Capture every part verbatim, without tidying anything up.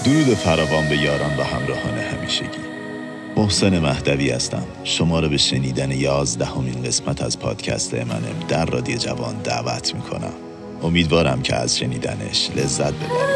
درود فراوان به یاران و همراهان همیشگی. محسن مهدوی هستم. شما رو به شنیدن یازدهمین قسمت از پادکست امانم در رادیو جوان دعوت میکنم. امیدوارم که از شنیدنش لذت ببرید.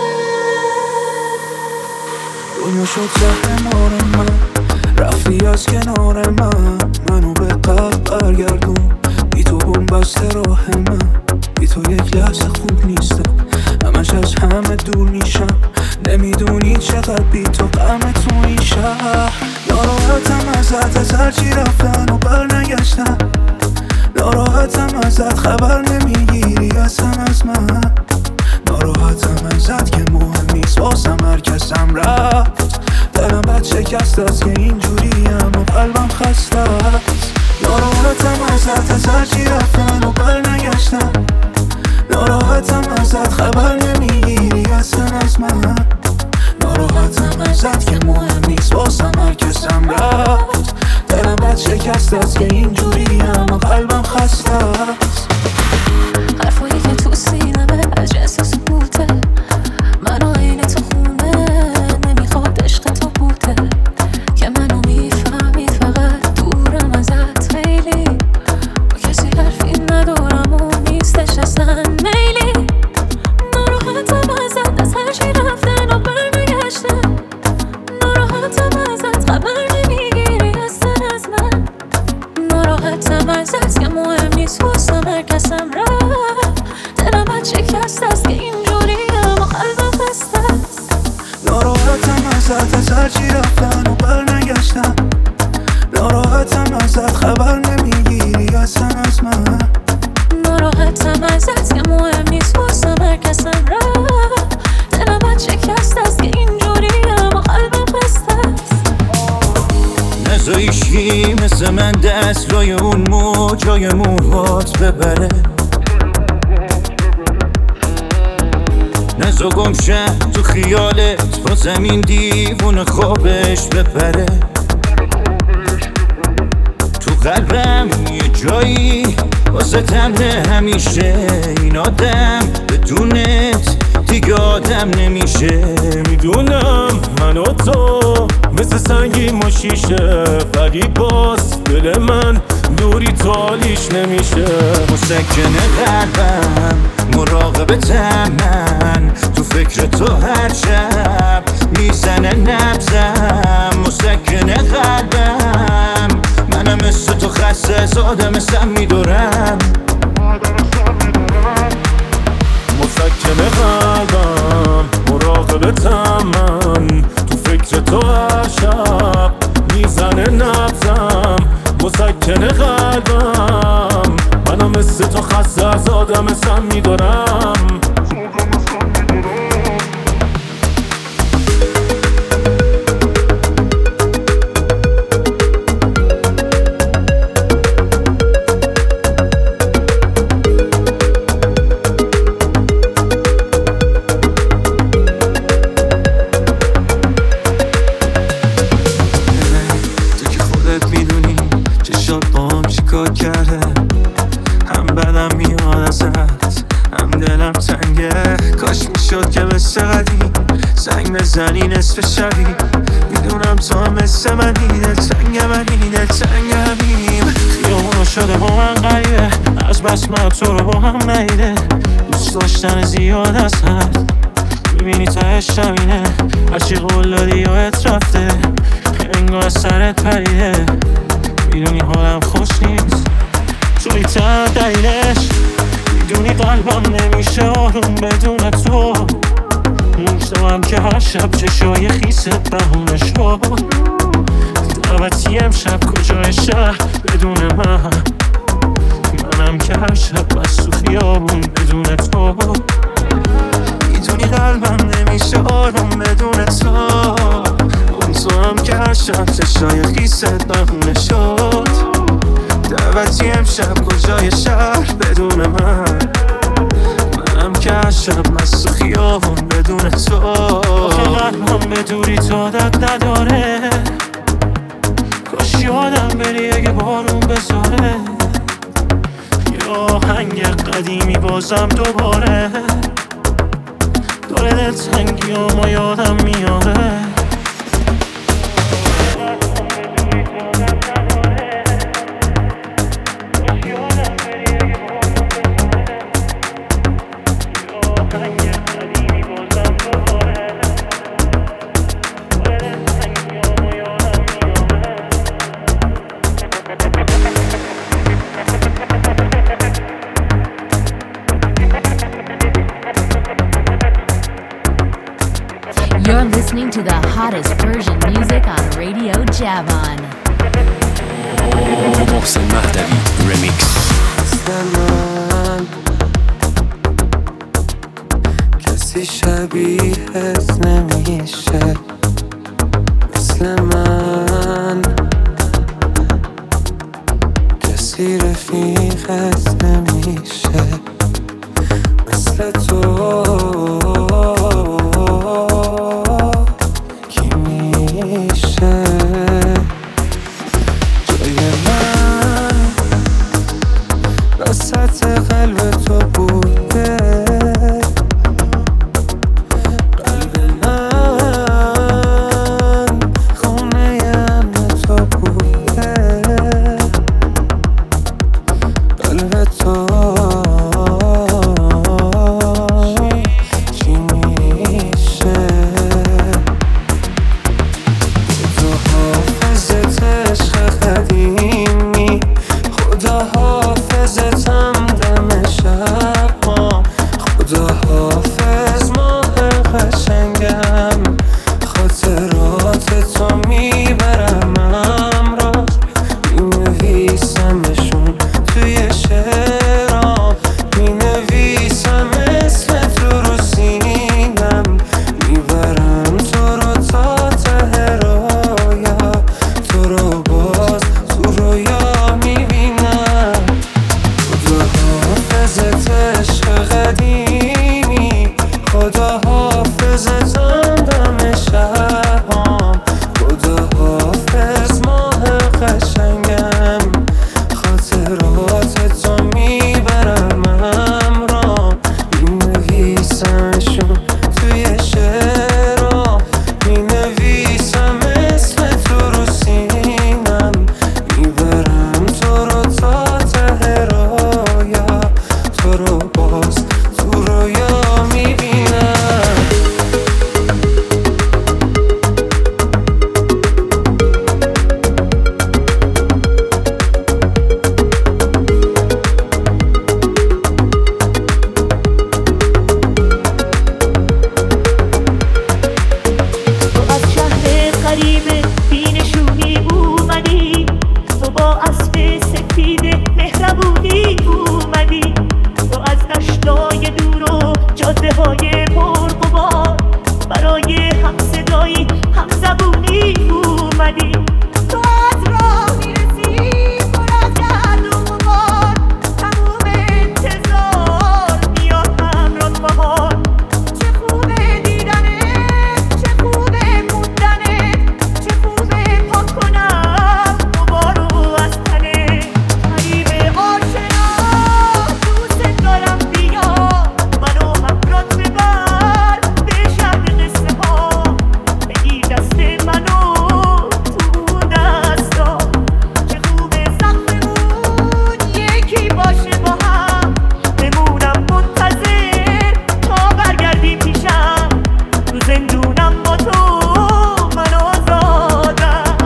دنیا شد زهرمار من، رفتی از کنار من، منو به قلب برگردون. بی تو بنبسته راه من، بی تو یک لحظه خوب نیستم، همش از همه دور میشم. نمیدونی چقدر بی تو غم تو این شهر. ناراحتم ازت، از هرچی رفتن و بر نگشتن. ناراحتم ازت، خبر نمیگیری اصلا از من. ناراحتم ازت که مهم نیست واسم هر کسم رفت. دلم بد شکست است که اینجوریم و قلبم خسته است. ناراحتم ازت، از هرچی رفتن و بر نگشتن. ناراحتم ازت، خبر نمیگیری اصلا از من. ناراحتم ازت که مهم نیست واسم هر کسم رفت. دلم بد شکست است که اینجوریم و قلبم خسته است. حرفایی که تو سینمه از جنس سکوته، منو عین تو خونه نمیخواد عشق تو بوده که منو میفهمی، فقط دورم ازت خیلی. با کسی حرفی ندارم و نیستش اصلا میلی. ناراحتم ازت، از هرچی رفتن و برنگشتن. ناراحتم ازت، خبر نمیگیری اصلا از من. ناراحتم ازت که مهم نیست واسم هر کسم رفت. دلم بد شکست است که اینجوریم و قلبم خسته است. ناراحتم ازت، از هرچی رفتن و برنگشتن. ناراحتم ازت، خبر نمیگیری اصلا از من. ناراحتم ازت که مهم نیست واسم هر کسم رفت. دلم بد شکست است که اینجوریم و قلبم خسته است. نزایشی مثل من دست لای اون موجای موهات ببره. نزا گمشه تو خیالت با زمین دیوون خوابش بپره. تو قلبم یه جایی واسه تمه همیشه. این آدم بدونت دیگه آدم نمیشه. میدونم من و تو مثل سنگی مشیشه، ولی باز دل من دوری تالیش نمیشه. مسکن قلبم مراقبتم من، تو فکر تو هر شب میزنه نبزم. مسکن قلبم منم مثل تو خسته از آدم سم میدارم. مسکن قلبم مراقبتم من، تو فکر تو هر شب میزنه نبزم. مسکن قلبم منم مثل تو خسته از آدم سم میدارم. زنی نصف شبی، میدونم تو هم مثل منی. دلتنگ منی، دلتنگ همیم. خیامونو شده با من غریبه، از بس من تو رو با هم نیده. دوست داشتن زیاد از حد، میبینی تهش شمینه. هرچی قول دادی یادت رفته، انگار از سرت پریده. میدونی حالم خوش نیست، توی تن دلیلش. میدونی قلبم نمیشه آروم بدون تو. مجدم که هر شب چشای خیست بهونه شد. دعوتی امشب کجای شهر بدون من. منم که هر شب بس تو خیابون بدون تو. میدونی قلبم نمیشه آروم بدون تو. اون تو هم که هر شب چشای خیست بهونه شد. دعوتی امشب کجای شهر بدون من. منم که هر شب بس تو خیابون بدون تو. آخه قلبم به دوری تو عادت نداره. کاش یادم بری اگه بارون بذاره. یا آهنگ قدیمی بازم دوباره داره دلتنگیامو یادم میاره. You're listening to the hottest Persian music on Radio Javan. محسن مهدوی رمیکس. مثل من کسی شبیهت نمیشه، مثل من کسی رفیقت نمیشه، مثل تو کی میشه جای من وسط قلب تو بوده، قلب من خونه امن تو بوده، قلب تو چی میشه تو حافظت عشق قدیمی، خدا حافظتم دم شب ها، خدا حافظ ماه قشنگم، خاطرات تو میبرم امراض، مینویسمشون توی شعرام، مینویسم اسم تو رو سینم، میبرم تو رو تا ته رویا، تو رو باز تو رویا میبینم. خدا حافظت عشق قدیمی، خدا حافظتم دم شبام، خدا حافظ ماه قشنگم، خاطرات تو میبرم امرام، مینویسمشون توی شعرام، مینویسم اسم تو رو سینم، میبرم تو رو تا ته رویا، تو رو باز تو رویا میبینم. تو از شهر قریب بینشونی اومدی، تو با اسب سفید مهربونی اومدی، تو از دشتای دور و جاده های پرغبار برای همصدایی همزبونی اومدی، تو از راه میرسی پر از گرد و غبار، تموم انتظار میاد همراه بهار، چه خوبه دیدنت، چه خوبه موندنت، چه خوبه پاک کنم غبارو از تنت، غریب آشنا دوست دارم بیا، منو همراهت ببر به شهر قصه ها، بگیر دست منو تو اون دستا، چه خوبه سقفمون یکی باشه با هم، بمونم منتظر تا برگردی پیشم، تو زندونم با تو من آزادم.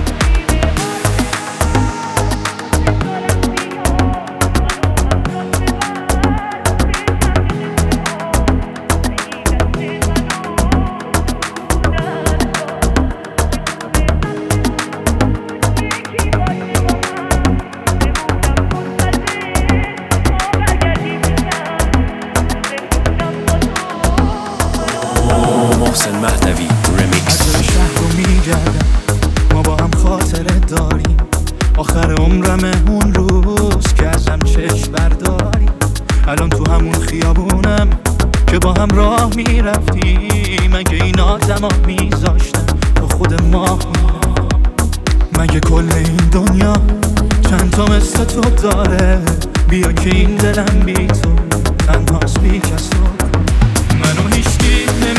محسن مهدوی رمیکس. عجب شهر رو میگردم، ما با هم خاطره داریم، آخر عمرمه اون روز که ازم چشم برداریم، الان تو همون خیابونم که با هم راه میرفتیم، مگه این آدما میذاشتن تو خود ما، مگه کل این دنیا چند تا مثل تو داره، بیا که این دلم بی تو تنهاست بی کس تو، منو هیچکی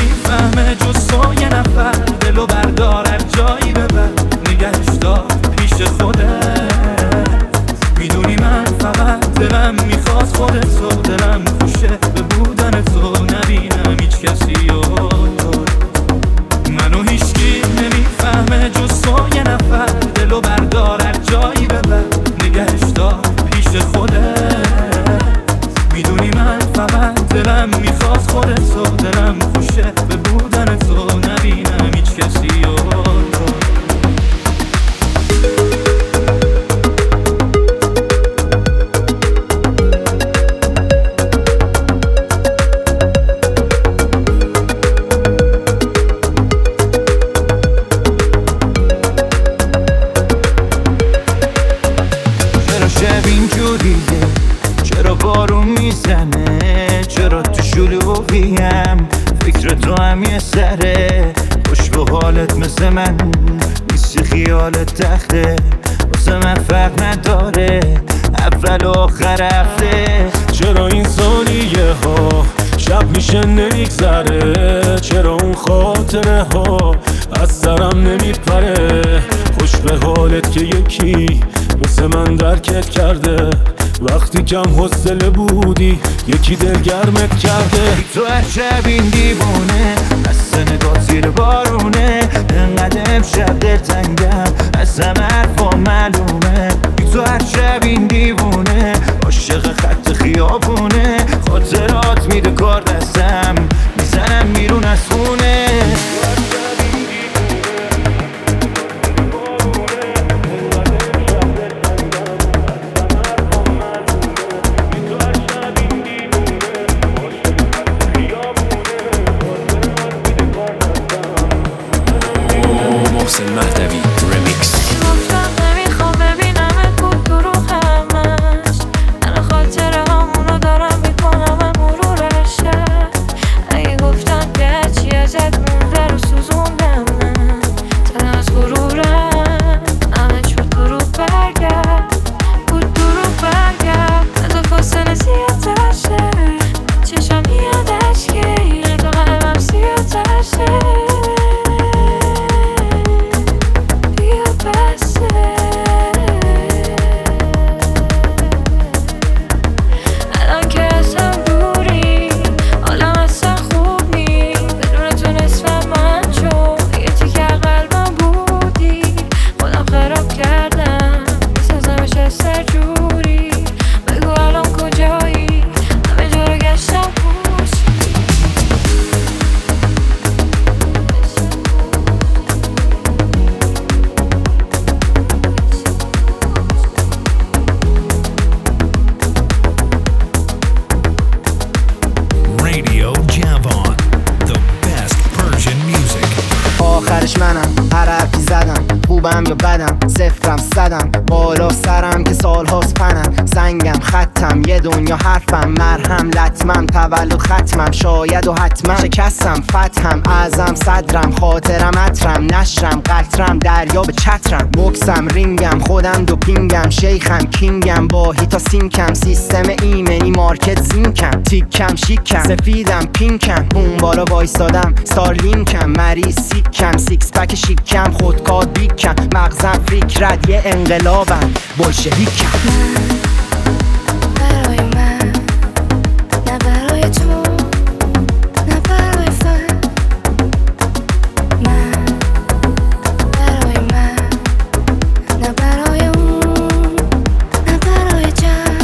سره، خوش به حالت مثل من نیستی خیالت تخته، واسه من فرق نداره اول و آخر هفته. چرا این ثانیه ها شب میشه نمیگذره، چرا اون خاطره ها از سرم نمیپره، خوش به حالت که یکی مثل من درکت کرده، وقتی کم حوصله بودی یکی دلگرمت کرده. تو هر شب این دیوونه از نگاه زیر بارونه، انقدر امشب دلتنگم از همه حرفا معلومه. تو هر شب این دیوونه عاشق خط خیابونه، خاطرات میده کار دستم میزنم میرون از خونه. محسن مهدوی رمیکس. گفتم نمیخوام ببینمت بود تو رو همش، من خاطره همونو دارم میکنم مرور شب. اگه گفتم که هرچی ازت مونده رو سوزوندم من، تن از غرورم همه چود دروغ برگرد، بود دروغ برگرد. از فاصله زیادتر شه، چشم میاد اشکی تو قلبم زیادتر شه. آخرش منم هر حرفی زدم، خوبم یا بدم صفرم صدم، بالا سرم که سالهاست پنم، سنگم خطم یه دنیا حرفم، مرهم لطمم تولد ختمم، شاید و حتما شکستم فتحم، اعظم صدرم خاطرم عطرم، نشرم قطرم دریا به چترم، بوکسم رینگم خودم دوپینگم، شیخم کینگم با هیتا سینکم، سیستم ایمنی مارکت زینکم، تیکم شیکم سفیدم پینکم، اون بالا وایستادم ستارلینکم، مریض سیکم سیکس پک شیکم، خودکار بیکم، مغزم فریک رد یه انقلابم بولشویکم. برای من نه برای تو نه برای فن، من برای من نه برای اون نه برای جمع.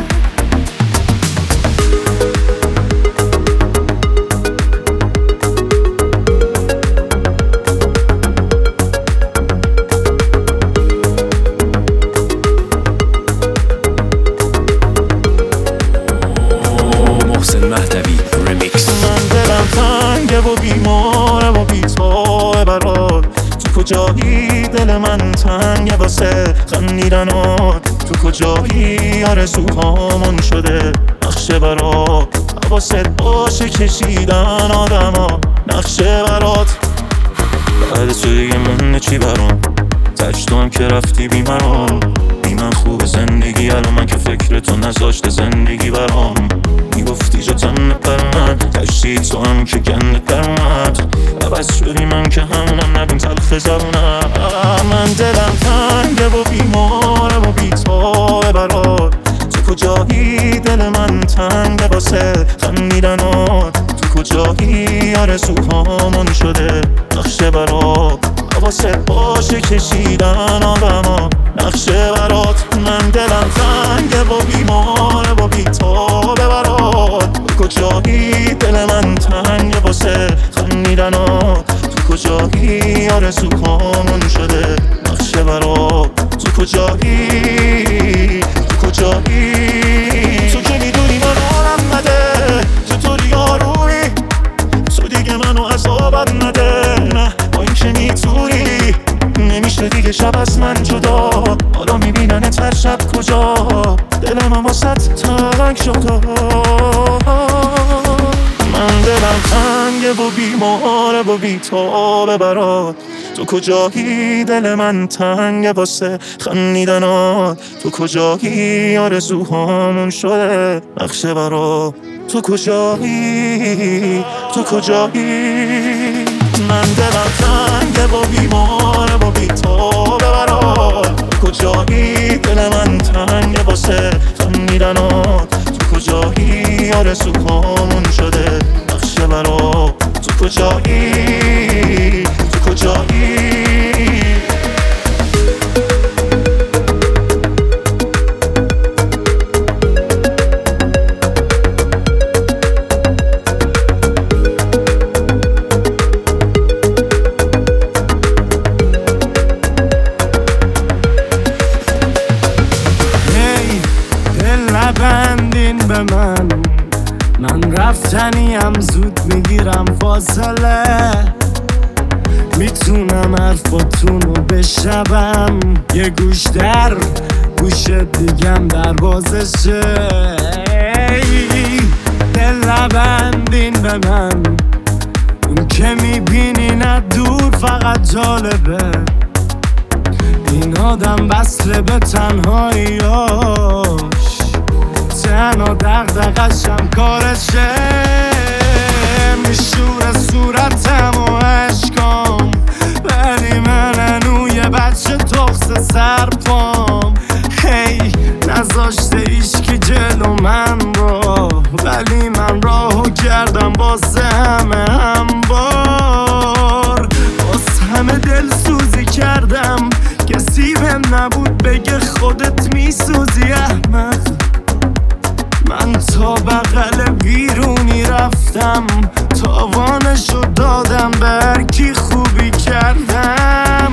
محسن مهدوی رمیکس. من دلم تنگه و بیماره و بی‌تابه برات، تو کجایی دل من تنگه واسه خندیدنات، تو کجایی آرزوهامون شده نقشه برات، حواست باشه کشیدن آدما نقشه برات. بعد تو دیگه مونده چی برام، تک تو هم که رفتی بی مرام، بی من خوب زندگی الان من که فکر تو نذاشته زندگی برام، میگفتی جا تن پر من تشتی تو هم که گنده پرمت، عوض شدی من که همونم نبین تلخ زبونم. من دلم تنگه و بیماره و بی‌تابه برات، تو کجایی دل من تنگه واسه خندیدنات، تو کجایی آرزوهامون شده نقشه برات، حواست باشه کشیدن آدما نقشه برات. من دلم تنگه و بیماره و بی‌تابه برات، تو کجایی دل من تنگه واسه خندیدنات، تو کجایی آرزوهامون شده نقشه برات، تو کجایی تو کجایی تو که میدونی من حالم نده، چطوری یاروی تو دیگه منو عذابت نده، نه با این که میتونی نمیشه دیگه شب از من جدا، حالا میبیننت هر شب کجا، دلم هم واسط تنگ شده. من دلم تنگه و بیماره و بی تابه برات. تو کجایی دل من تنگ واسه خندیدنات، تو کجایی آرزوهامون شده نقشه برات. تو کجایی، تو کجایی، من دلم تنگه و بیماره و بی تابه برات. تو کجایی دل من تنگه واسه خندیدنات، تو کجایی آرزوهامون شده نقشه برات. تو کجایی، تو کجایی. من من رفتنیم زود میگیرم فاصله، میتونم حرفاتونو بشنوم یه گوش در گوش دیگم دروازشه. دل نبندین به من، اون که میبینی نه دور فقط جالبه. این آدم وصله به تنهاییاش، تنها دغدغه‌شم کارشه. میشوره صورتم و عشقام، ولی من هنو یه بچه تخص سر پام. هی نذاشته ایشکی جلو من رو، ولی من راهو کردم واسه همه همبار. واسه همه دل سوزی کردم، کسی بهم نبود بگه خودت میسوزی احمد. من تا بغل بیرونی رفتم، تاوانشو دادم به هر کی خوبی کردم.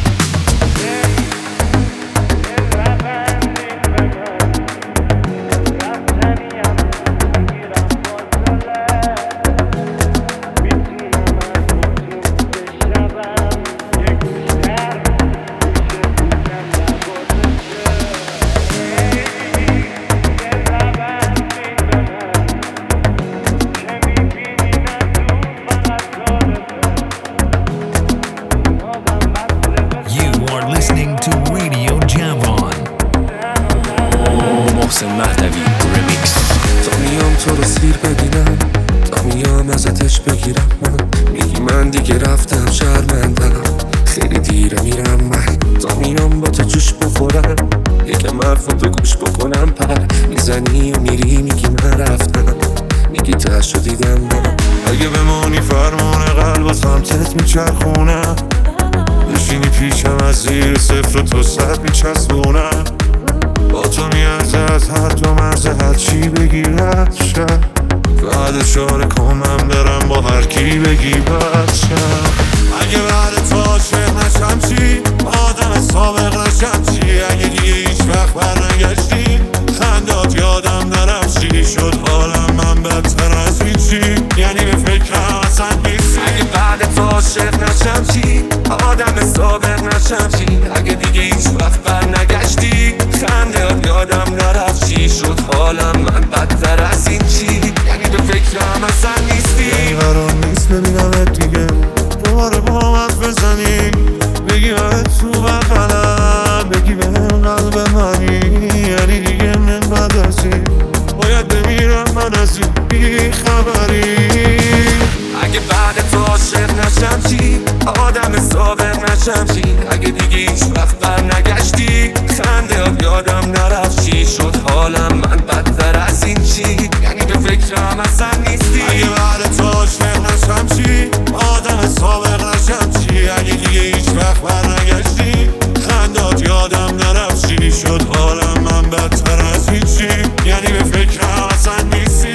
محسن مهدوی رمیکس. تا میام تو رو سیر ببینم، تا میام ازتش بگیرم. من میگی من دیگه رفتم شرمندم، خیلی دیره میرم من. تا میام با تو جوش بخورم، یکم حرفاتو گوش بکنم. پر میزنی و میری میگی من رفتم، میگی تشو دیدم من. اگه بمونی فرمون قلب و سمتت میچرخونم، بشینی پیشم از زیر صفر و تو صد میچسبونم. با تو میارزه از حد و مرزه هر چی بگی رد شد. بعد اشاره کنم برم با هر کی بگی بد شد. اگه بعد تو عاشق نشم چی؟ آدم سابق نشم چی؟ اگه دیگه هیچ وقت برنگشتی خندات یادم نرم چی شد حالم من بدتر از هیچی، یعنی به فکرم اصلا نیستی. اگه بعد تو عاشق نشم چی؟ آدم سابق نشم چی؟ اگه دیگه هیچ وقت برنگشتی خندات یادم نرفت چی شد حالم من بدتر از این چی، یعنی به فکرم اصلا نیستی. یعنی قرار نیست ببینمت دیگه دوباره با من بزنی، بگی من تو بغلم، بگی به قلب منی، یعنی دیگه من بعد از این باید بمیرم من از این بی خبری. اگه بعد تو عاشق نشم چی؟ آدم سابق نشم چی؟ اگه دیگه هیچ وقت برنگشتی خنده یادم نرفت چی شد حالم من بدتر از این چی، یعنی به فکرم اصلا نیستی. اگه بعد تو عاشق نشم چی؟ آدم سابق نشم چی؟ اگه دیگه هیچ وقت برنگشتی خندات یادم نرفت چی شد حالم من بدتر از این چی، یعنی به فکرم اصلا نیستی.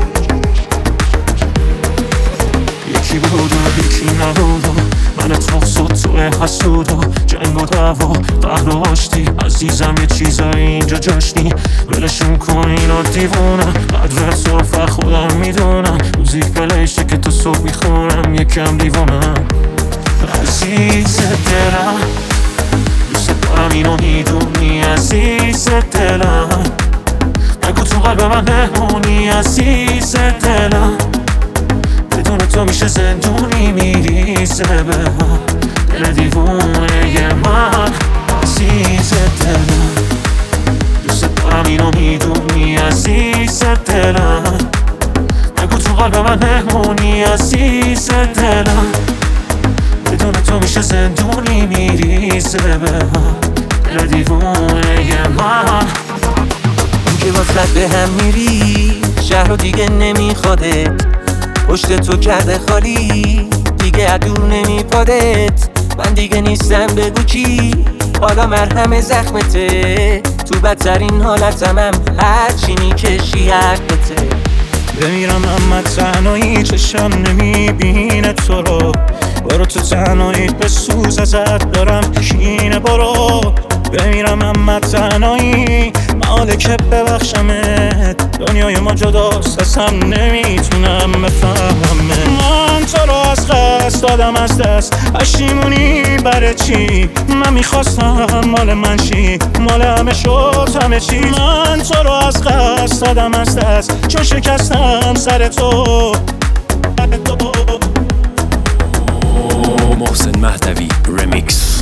یکی بود و یکی نبود، من تخص و تو حسود و جنگ و دعوا قهر و آشتی. عزیزم یه چیزایی اینجا جاشتی، ولشون کن اینا دیوونم. قدر صرف خودم میدونم، موزیک پلیشه که تو صبح میخونم یکم دیوونم. عزیز دلم دوست دارم اینو میدونی، عزیز دلم نگو تو قلب من نمونی. عزیز دلم بدون تو میشه زندونی میریزه به ها دل دیوونه من عزیز دلم دوست دارم اینو میدونی عزیز دلم نگو تو قلب من مهمونی عزیز دلم بدون تو میشه زندونی میریزه به ها دل دیوونه من که واسه به هم میری شهر رو دیگه نمیخوادت پشت تو کرده خالی دیگه دور نمیپادت من دیگه نیستم بگو چی حالا مرهم زخمته تو بدترین حالتمم هرچی میکشی حقته بمیرم اما تنهایی چشم نمیبینه تو رو برو تو تنهاییت به سوز ازت دارم کینه برو بمیرم اما تنهایی محاله که ببخشمت دنیای ما جداست ازم نمیتونم بفهمه من تو رو از قصد دادم از دست پشیمونی برای چی من میخواستم مال من چی مال همه شد همه چی من تو رو از قصد دادم از دست چون شکستم سر تو محسن مهدوی رمیکس